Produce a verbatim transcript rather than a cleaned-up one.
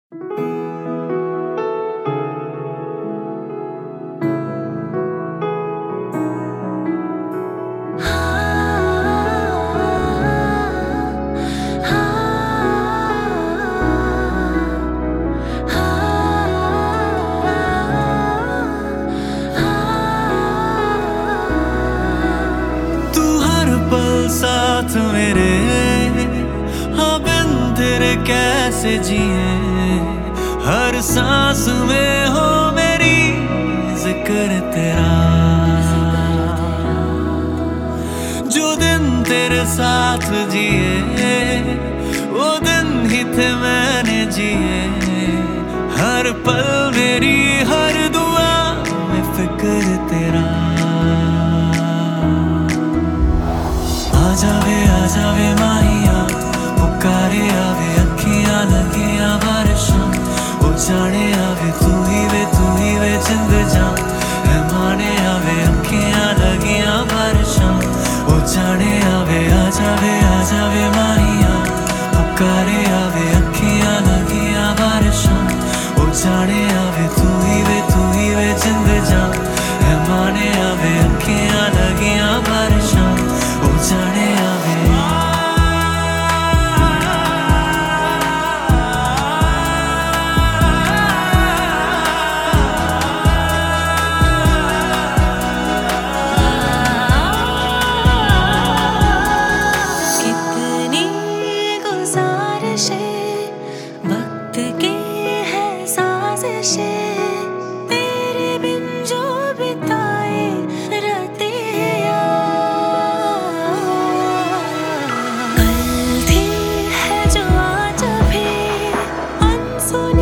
साथ मेरे, हाँ बिन तेरे कैसे जिए। हर सांस में हो मेरी जिक्र तेरा। जो दिन तेरे साथ जिए वो दिन ही थे मैंने जिए। हर पल मेरी हर दुआ में फिक्र तेरा। आ जावे आ जावे माहिया, पुकारे आवे अखियां लगियां बारिशां। ओ जाने आवे तू ही वे तू ही वे जिंद जान। है माने आवे अखियां लगियां बारिशां। ओ जाने आवे आ जावे आ जावे माहिया, पुकारे आवे अखियां लगियां बारिशां। ओ जाने आवे तू ही वे तू ही वे जिंद जान। है माने आवे अखियां लगियां बारिशां। ओ जाने आवे। कितनी गुजारिशें वक्त की है साजिशें। तेरे बिन जो बिताए रतियाँ, कल थी है जो आज भी अनसुनी।